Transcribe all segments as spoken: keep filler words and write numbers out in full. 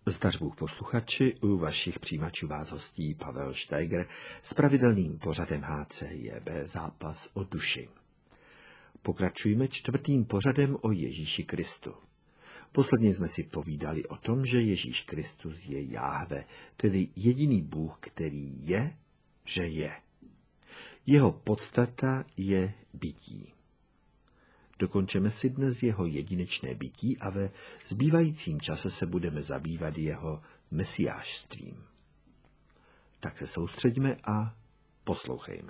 Zdař Bůh posluchači, u vašich přijímačů vás hostí Pavel Steiger s pravidelným pořadem H C J B Zápas o duši. Pokračujeme čtvrtým pořadem o Ježíši Kristu. Posledně jsme si povídali o tom, že Ježíš Kristus je Jáhve, tedy jediný Bůh, který je, že je. Jeho podstata je bytí. Dokončeme si dnes jeho jedinečné bytí a ve zbývajícím čase se budeme zabývat jeho mesiášstvím. Tak se soustřeďme a poslouchejme.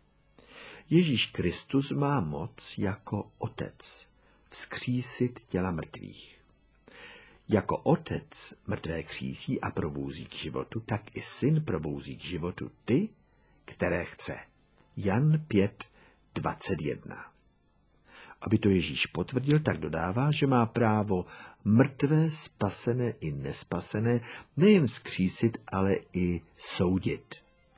Ježíš Kristus má moc jako otec vzkřísit těla mrtvých. Jako otec mrtvé křísí a probouzí k životu, tak i syn probouzí k životu ty, které chce. Jan pět dvacet jedna. Aby to Ježíš potvrdil, tak dodává, že má právo mrtvé, spasené i nespasené nejen vzkřísit, ale i soudit.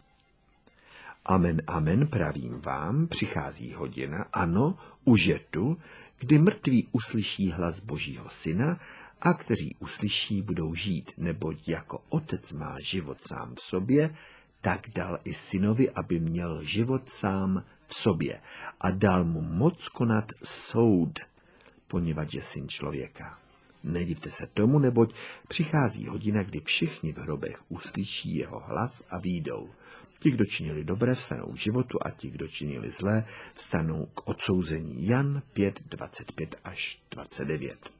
Amen, amen, pravím vám, přichází hodina, ano, už je tu, kdy mrtví uslyší hlas Božího syna a kteří uslyší, budou žít, neboť jako otec má život sám v sobě, tak dal i synovi, aby měl život sám v sobě a dal mu moc konat soud, poněvadž je syn člověka. Nedivte se tomu, neboť přichází hodina, kdy všichni v hrobech uslyší jeho hlas a výjdou. Ti, kdo činili dobré, vstanou k životu a ti, kdo činili zlé, vstanou k odsouzení. Jan pět dvacet pět až dvacet devět.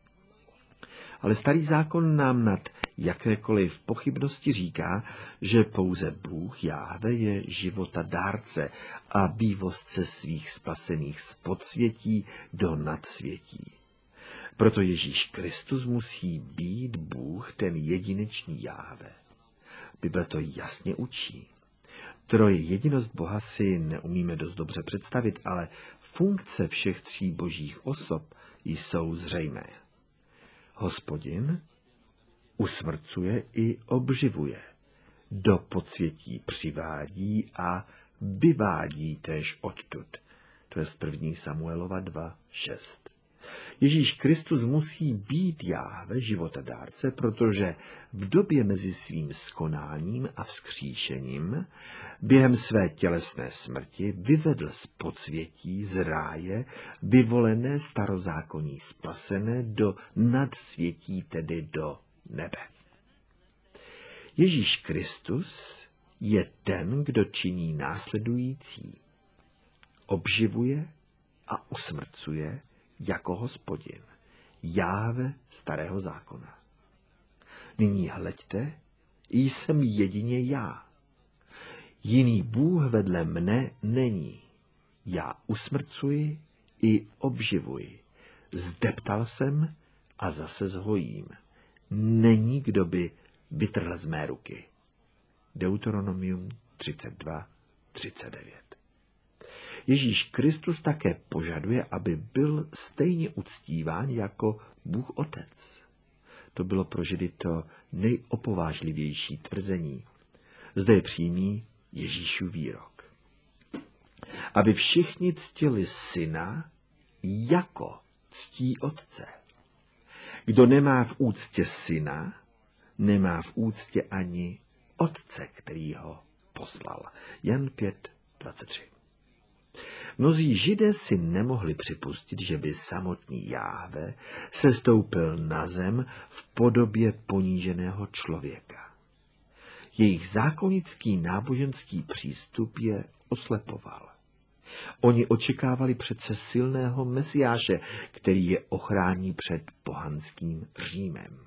Ale starý zákon nám nad jakékoliv pochybnosti říká, že pouze Bůh Jáhve je života dárce a vývozce svých spasených z podsvětí do nadsvětí. Proto Ježíš Kristus musí být Bůh, ten jedinečný Jáhve. Bible to jasně učí. Troje jedinost Boha si neumíme dost dobře představit, ale funkce všech tří božích osob jsou zřejmé. Hospodin usmrcuje i obživuje, do podsvětí přivádí a vyvádí též odtud. To je z první Samuelova dva šest. Ježíš Kristus musí být Jáhve, životadárce, protože v době mezi svým skonáním a vzkříšením během své tělesné smrti vyvedl z podsvětí, z ráje, vyvolené starozákonní spasené do nadsvětí, tedy do nebe. Ježíš Kristus je ten, kdo činí následující. Obživuje a usmrcuje jako Hospodin, Jáhve starého zákona. Nyní hleďte, jsem jedině já. Jiný Bůh vedle mne není. Já usmrcuji i obživuji. Zdeptal jsem a zase zhojím. Není, kdo by vytrhl z mé ruky. Deuteronomium třicet dva třicet devět. Ježíš Kristus také požaduje, aby byl stejně uctíván jako Bůh Otec. To bylo pro Židy to nejopovážlivější tvrzení. Zde je přímý Ježíšův výrok. Aby všichni ctili syna jako ctí Otce. Kdo nemá v úctě syna, nemá v úctě ani Otce, který ho poslal. Jan pět dvacet tři. Mnozí Židé si nemohli připustit, že by samotný Jáhve sestoupil na zem v podobě poníženého člověka. Jejich zákonický náboženský přístup je oslepoval. Oni očekávali přece silného mesiáše, který je ochrání před pohanským Římem.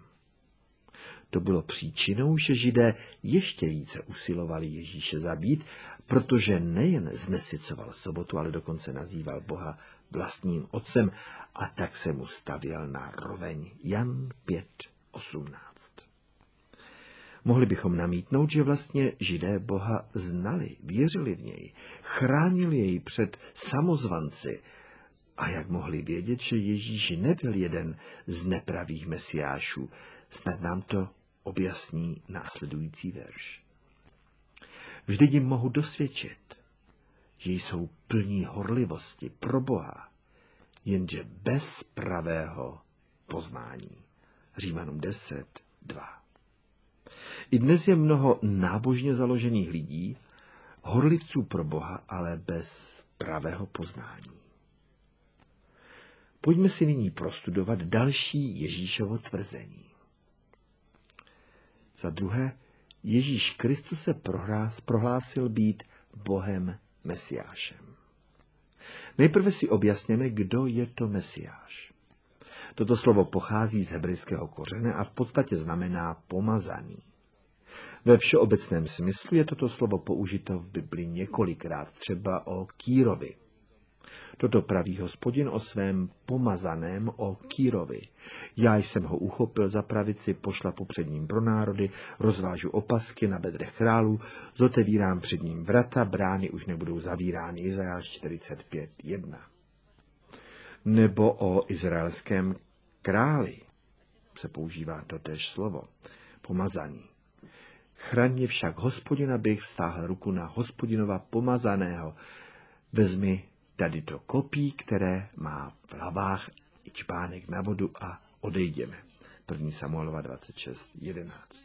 To bylo příčinou, že Židé ještě více usilovali Ježíše zabít, protože nejen znesvěcoval sobotu, ale dokonce nazýval Boha vlastním otcem a tak se mu stavěl na roveň. Jan pět osmnáct. Mohli bychom namítnout, že vlastně Židé Boha znali, věřili v něj, chránili jej před samozvanci. A jak mohli vědět, že Ježíš nebyl jeden z nepravých mesiášů? Snad nám to objasní následující verš. Vždyť jim mohu dosvědčit, že jsou plní horlivosti pro Boha, jenže bez pravého poznání. Římanům deset dva. I dnes je mnoho nábožně založených lidí, horlivců pro Boha, ale bez pravého poznání. Pojďme si nyní prostudovat další Ježíšovo tvrzení. Za druhé, Ježíš Kristus se prohlásil být Bohem Mesiášem. Nejprve si objasněme, kdo je to Mesiáš. Toto slovo pochází z hebrejského kořene a v podstatě znamená pomazaný. Ve všeobecném smyslu je toto slovo použito v Bibli několikrát, třeba o Kýrovi. Toto praví Hospodin o svém pomazaném, o Kýrovi. Já jsem ho uchopil za pravici, pošlapu před ním pro národy, rozvážu opasky na bedrech králů, zotevírám před ním vrata, brány už nebudou zavírány. Izajáš čtyřicet pět jedna. Nebo o izraelském králi se používá totéž slovo, pomazaný. Chraň mě však Hospodin, abych vztáhl ruku na Hospodinova pomazaného. Vezmi tady to kopí, které má v hlavách i čpánek na vodu a odejdeme. první Samuelova dvacet šest jedenáct.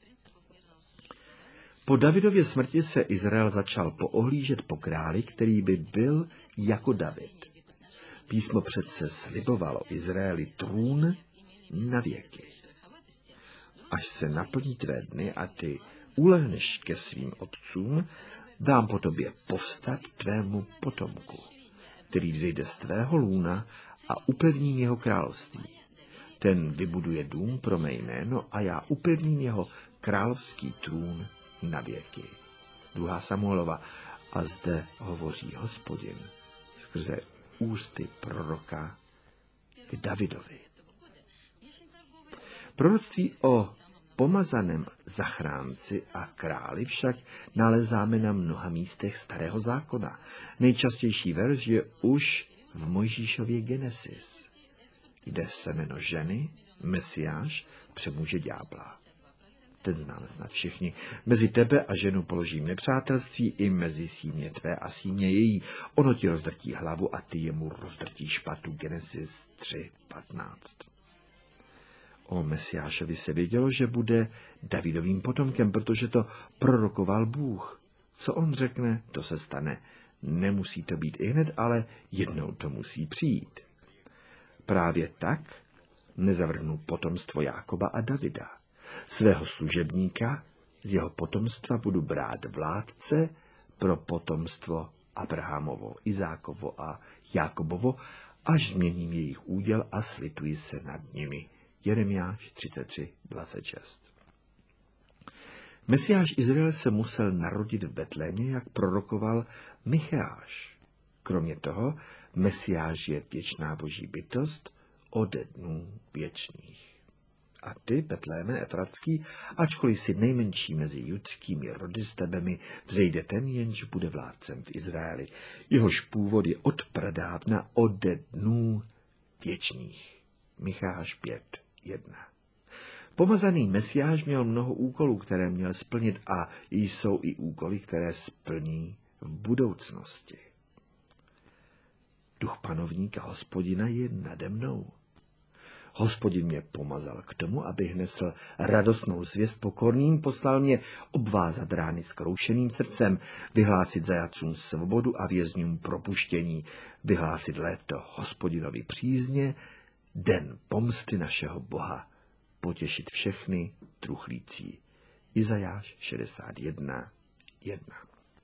Po Davidově smrti se Izrael začal poohlížet po králi, který by byl jako David. Písmo přece slibovalo Izraeli trůn na věky. Až se naplní tvé dny a ty ulehneš ke svým otcům, dám po tobě povstat tvému potomku, který vzejde z tvého lůna a upevním jeho království. Ten vybuduje dům pro mé jméno a já upevním jeho královský trůn na věky. druhá Samuelova. A zde hovoří Hospodin skrze ústy proroka k Davidovi. Proroctví o pomazaném zachránci a králi však nalezáme na mnoha místech Starého zákona. Nejčastější verš je už v Mojžíšově Genesis, kde semeno ženy, Mesiáš, přemůže ďábla. Ten známe snad všichni. Mezi tebe a ženu položím nepřátelství, i mezi símě tvé a símě její. Ono ti rozdrtí hlavu a ty jemu rozdrtíš patu. Genesis tři patnáct. O Mesiášovi se vědělo, že bude Davidovým potomkem, protože to prorokoval Bůh. Co on řekne, to se stane. Nemusí to být ihned, ale jednou to musí přijít. Právě tak nezavrhnu potomstvo Jákoba a Davida. Svého služebníka z jeho potomstva budu brát vládce pro potomstvo Abrahamovo, Izákovo a Jákobovo, až změním jejich úděl a slituji se nad nimi. Jeremiáš třicet tři dvacet šest. Mesiáš Izrael se musel narodit v Betlémě, jak prorokoval Micheáš. Kromě toho, Mesiáš je věčná boží bytost ode dnů věčných. A ty, Betléme Efratský, ačkoliv si nejmenší mezi judskými rody z tebe mi, vzejde ten, jenž bude vládcem v Izraeli. Jehož původ je od pradávna ode dnů věčných. Micháš pět jedna. Pomazaný Mesiáš měl mnoho úkolů, které měl splnit, a jsou i úkoly, které splní v budoucnosti. Duch panovníka Hospodina je nade mnou. Hospodin mě pomazal k tomu, abych nesl radostnou zvěst pokorným, poslal mě obvázat rány zkroušeným srdcem, vyhlásit zajatcům svobodu a vězňům propuštění, vyhlásit léto Hospodinovi přízně, den pomsty našeho Boha, potěšit všechny truchlící. Izajáš šedesát jedna jedna.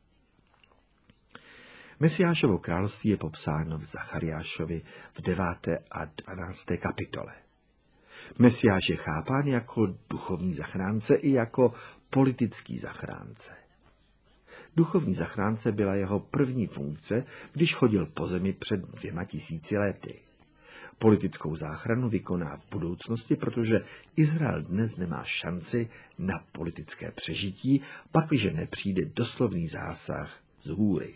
Mesiášovo království je popsáno v Zachariášovi v deváté a dvanácté kapitole. Mesiáš je chápán jako duchovní zachránce i jako politický zachránce. Duchovní zachránce byla jeho první funkce, když chodil po zemi před dvěma tisíci lety. Politickou záchranu vykoná v budoucnosti, protože Izrael dnes nemá šanci na politické přežití, pakliže nepřijde doslovný zásah z hůry.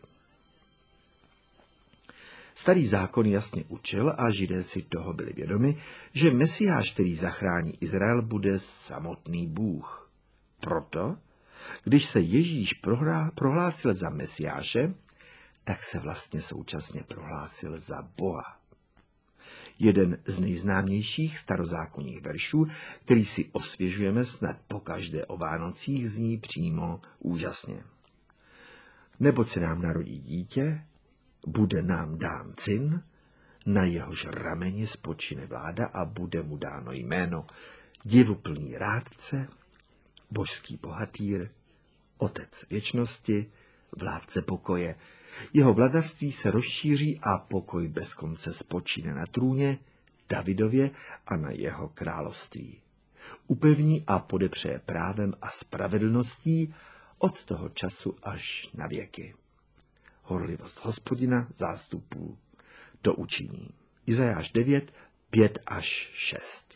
Starý zákon jasně učil, a Židé si toho byli vědomi, že Mesiáš, který zachrání Izrael, bude samotný Bůh. Proto, když se Ježíš prohlásil za Mesiáše, tak se vlastně současně prohlásil za Boha. jeden z nejznámějších starozákonních veršů, který si osvěžujeme snad pokaždé o Vánocích, zní přímo úžasně. Neboť se nám narodí dítě, bude nám dán syn, na jehož rameni spočine vláda a bude mu dáno jméno divuplný rádce, božský bohatýr, otec věčnosti, vládce pokoje. Jeho vladařství se rozšíří a pokoj bez konce spočine na trůně Davidově a na jeho království. Upevní a podepřeje právem a spravedlností od toho času až na věky. Horlivost Hospodina zástupů to učiní. Izajáš devět, pět až šest.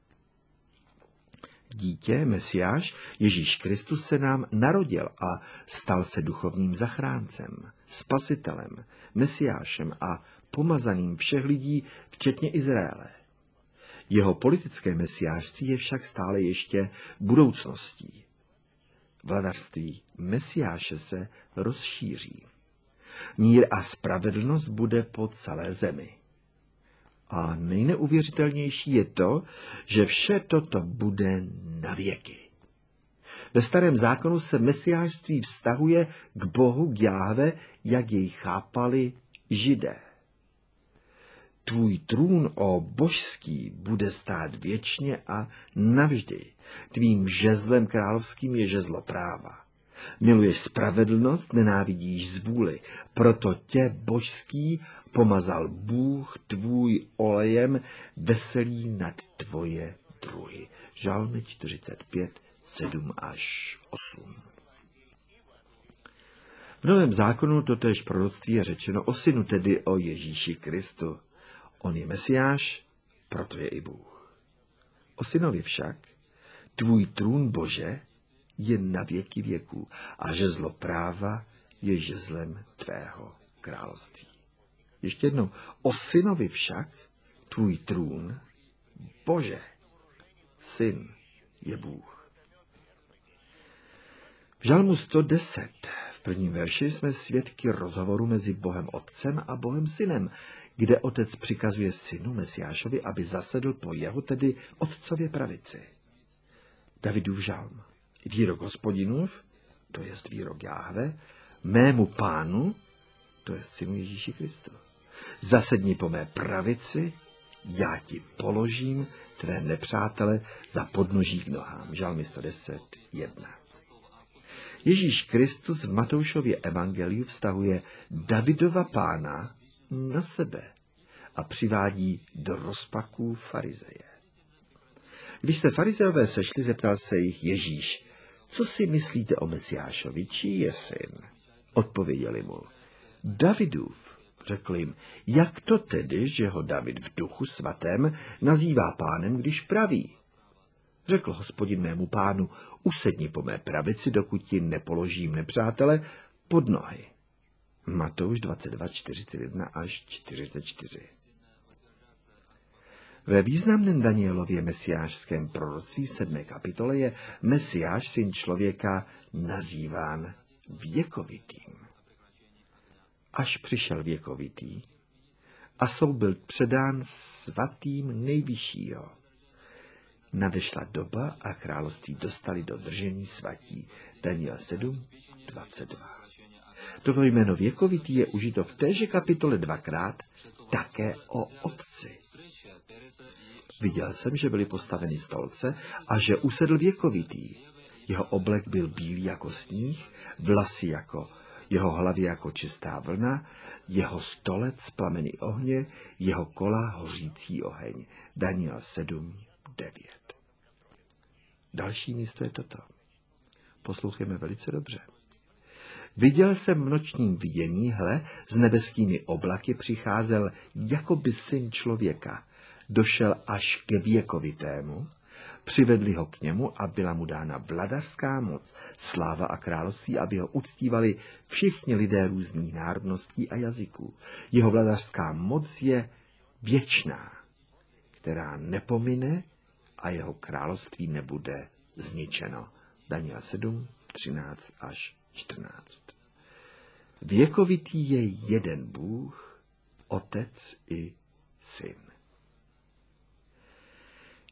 Dítě, Mesiáš, Ježíš Kristus se nám narodil a stal se duchovním zachráncem, spasitelem, Mesiášem a pomazaným všech lidí, včetně Izraele. Jeho politické mesiášství je však stále ještě budoucností. Vladařství Mesiáše se rozšíří. Mír a spravedlnost bude po celé zemi. A nejneuvěřitelnější je to, že vše toto bude na věky. Ve starém zákonu se mesiášství vztahuje k Bohu, k Jáhve, jak jej chápali Židé. Tvůj trůn, o božský, bude stát věčně a navždy. Tvým žezlem královským je žezlo práva. Miluješ spravedlnost, nenávidíš zvůli, proto tě, božský, pomazal Bůh tvůj olejem, veselý nad tvoje druhy. Žalmy čtyřicet pět, sedm až osm. V Novém zákonu totéž proroctví je řečeno o synu, tedy o Ježíši Kristu. On je Mesiáš, proto je i Bůh. O synovi však, tvůj trůn, Bože, je na věky věků a žezlo práva je žezlem tvého království. Ještě jednou, o synovi však, tvůj trůn, Bože, syn je Bůh. V Žalmu sto deset v prvním verši jsme svědky rozhovoru mezi Bohem Otcem a Bohem Synem, kde otec přikazuje synu Mesiášovi, aby zasedl po jeho, tedy otcově pravici. Davidův žalm. Výrok Hospodinův, to jest výrok Jáhve, mému pánu, to jest synu Ježíši Kristu. Zasedni po mé pravici, já ti položím tvé nepřátele za podnoží k nohám. Žalmy sto deset, jedna. Ježíš Kristus v Matoušově evangeliu vztahuje Davidova pána na sebe a přivádí do rozpaků farizeje. Když se farizeové sešli, zeptal se jich Ježíš, co si myslíte o Mesiášovi, čí je syn? Odpověděli mu, Davidův. Řekl jim, jak to tedy, že ho David v duchu svatém nazývá pánem, když praví? Řekl Hospodin mému pánu, usedni po mé pravici, dokud ti nepoložím nepřátele pod nohy. Matouš dvacet dva, čtyřicet jedna až čtyřicet čtyři. Ve významném Danielově mesiášském proroctví v sedmé kapitole je Mesiáš, syn člověka, nazýván věkovitým. Až přišel věkovitý a soud byl předán svatým nejvyššího. Nadešla doba a království dostali do držení svatí. Daniel sedm, dvacet dva. Toto jméno věkovitý je užito v téže kapitole dvakrát také o otci. Viděl jsem, že byly postaveny stolce a že usedl věkovitý. Jeho oblek byl bílý jako sníh, vlasy jako, jeho hlavy jako čistá vlna, jeho stolec plameny ohně, jeho kola hořící oheň. Daniel sedm, devět. Další místo je toto. Poslouchejme velice dobře. Viděl jsem v nočním vidění, hle, s nebeskými oblaky přicházel jakoby syn člověka. Došel až ke věkovitému, přivedli ho k němu a byla mu dána vladařská moc, sláva a království, aby ho uctívali všichni lidé různých národností a jazyků. Jeho vladařská moc je věčná, která nepomine a jeho království nebude zničeno. Daniel sedm, třináct až čtrnáct. Věkovitý je jeden Bůh, Otec i Syn.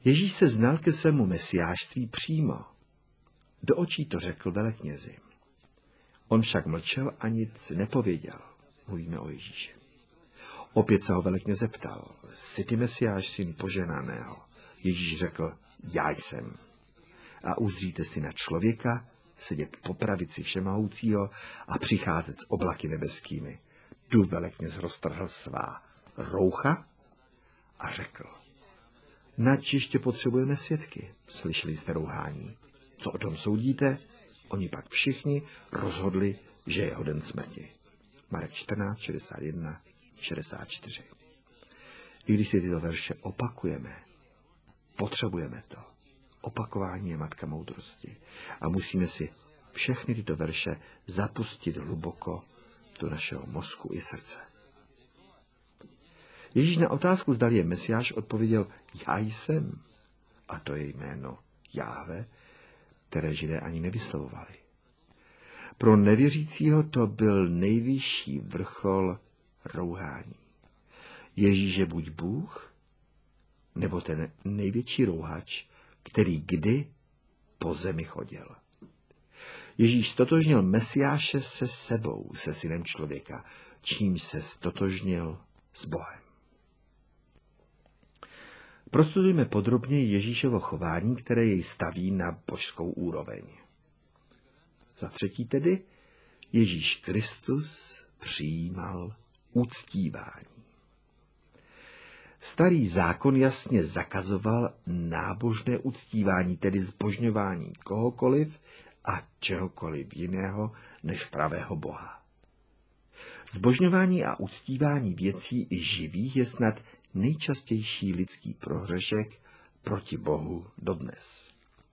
Ježíš se znal ke svému mesiášství přímo. Do očí to řekl veleknězi. On však mlčel a nic nepověděl. Mluvíme o Ježíši. Opět se ho velekněz zeptal, jsi ty Mesiáš, syn poženaného? Ježíš řekl, já jsem. A uzříte si na člověka, sedět po pravici všemohoucího a přicházet s oblaky nebeskými. Tu velekněz roztrhl svá roucha a řekl, nač ještě potřebujeme svědky. Slyšeli jste rouhání. Co o tom soudíte? Oni pak všichni rozhodli, že je hoden smrti. Marek čtrnáct, šedesát jedna, šedesát čtyři. I když si tyto verše opakujeme, potřebujeme to. Opakování je matka moudrosti. A musíme si všechny tyto verše zapustit hluboko do našeho mozku i srdce. Ježíš na otázku, zdali je Mesiáš, odpověděl, já jsem. A to je jméno Jáhve, které Židé ani nevyslovovali. Pro nevěřícího to byl nejvyšší vrchol rouhání. Ježíš je buď Bůh, nebo ten největší rouhač, který kdy po zemi chodil. Ježíš stotožnil Mesiáše se sebou, se synem člověka, čím se stotožnil s Bohem. Prostudujme podrobně Ježíšovo chování, které jej staví na božskou úroveň. Za třetí tedy, Ježíš Kristus přijímal uctívání. Starý zákon jasně zakazoval nábožné uctívání, tedy zbožňování kohokoliv a čehokoliv jiného než pravého Boha. Zbožňování a uctívání věcí i živých je snad nejčastější lidský prohřešek proti Bohu dodnes.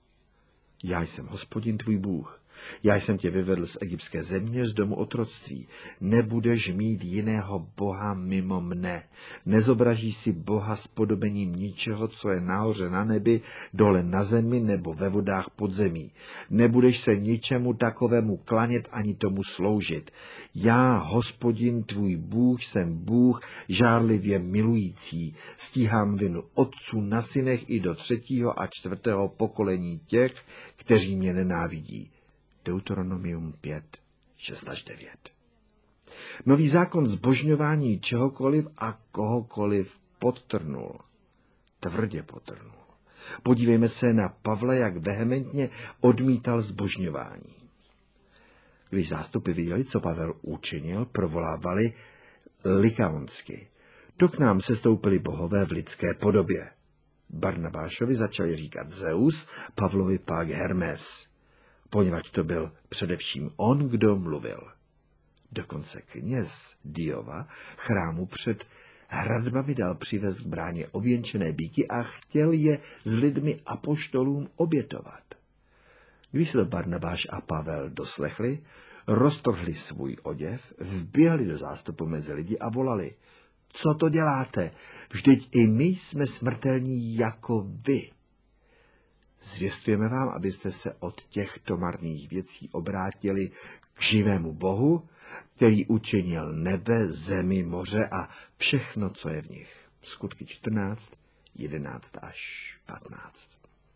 Já jsem Hospodin tvůj Bůh. Já jsem tě vyvedl z egyptské země, z domu otroctví. Nebudeš mít jiného boha mimo mne. Nezobražíš si boha s podobením ničeho, co je nahoře na nebi, dole na zemi nebo ve vodách pod zemí. Nebudeš se ničemu takovému klanět ani tomu sloužit. Já, Hospodin tvůj Bůh, jsem Bůh žárlivě milující. Stíhám vinu otců na synech i do třetího a čtvrtého pokolení těch, kteří mě nenávidí. Deuteronomium pět, šest až devět. Nový zákon zbožňování čehokoliv a kohokoliv podtrhnul. Tvrdě podtrhnul. Podívejme se na Pavla, jak vehementně odmítal zbožňování. Když zástupy viděli, co Pavel učinil, provolávali likaonsky. To k nám sestoupili bohové v lidské podobě. Barnabášovi začali říkat Zeus, Pavlovi pak Hermes, poněvadž to byl především on, kdo mluvil. Dokonce kněz Diova chrámu před hradbami dal přivést k bráně ověnčené býky a chtěl je s lidmi apoštolům obětovat. Když se to Barnabáš a Pavel doslechli, roztrhli svůj oděv, vběhli do zástupu mezi lidi a volali, co to děláte? Vždyť i my jsme smrtelní jako vy. Zvěstujeme vám, abyste se od těchto marných věcí obrátili k živému Bohu, který učinil nebe, zemi, moře a všechno, co je v nich. Skutky čtrnáct, jedenáct až patnáct.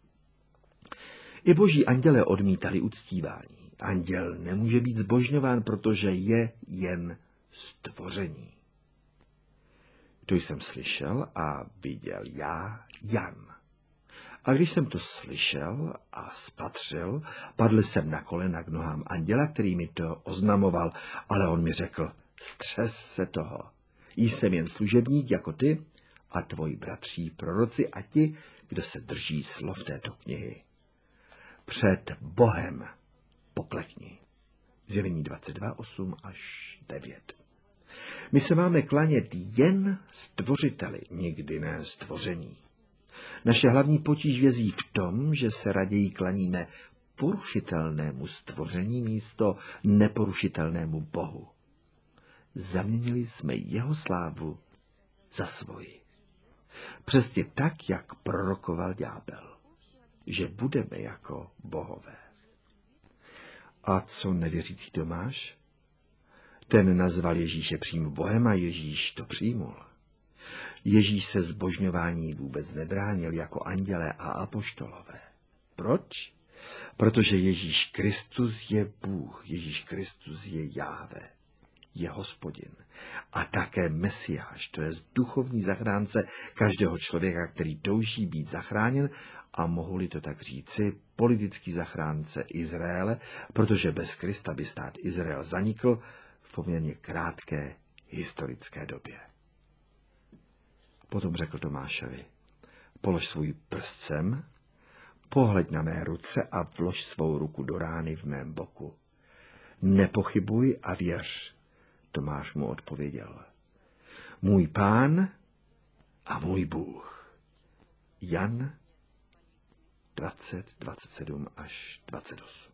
I boží anděle odmítali uctívání. Anděl nemůže být zbožňován, protože je jen stvoření. To jsem slyšel a viděl já, Jan. A když jsem to slyšel a spatřil, padl jsem na kolena k nohám anděla, který mi to oznamoval, ale on mi řekl, střes se toho. Jsem jen služebník jako ty a tvoji bratří proroci a ti, kdo se drží slov této knihy. Před Bohem poklekni. Zjevení dvacet dva, osm až devět. My se máme klanět jen stvořiteli, nikdy ne stvoření. Naše hlavní potíž vězí v tom, že se raději klaníme porušitelnému stvoření místo neporušitelnému Bohu. Zaměnili jsme jeho slávu za svoji. Přesně tak, jak prorokoval ďábel, že budeme jako bohové. A co nevěřící Tomáš? Ten nazval Ježíše přímo Bohem a Ježíš to přijmul. Ježíš se zbožňování vůbec nebránil jako andělé a apoštolové. Proč? Protože Ježíš Kristus je Bůh, Ježíš Kristus je Jáhve, je Hospodin a také Mesiáš, to je duchovní zachránce každého člověka, který touží být zachráněn a mohu-li to tak říci, politický zachránce Izraele, protože bez Krista by stát Izrael zanikl v poměrně krátké historické době. Potom řekl Tomášovi, polož svůj prst sem, pohleď na mé ruce a vlož svou ruku do rány v mém boku. Nepochybuj a věř. Tomáš mu odpověděl, můj Pán a můj Bůh. Jan dvacet, dvacet sedm až dvacet osm.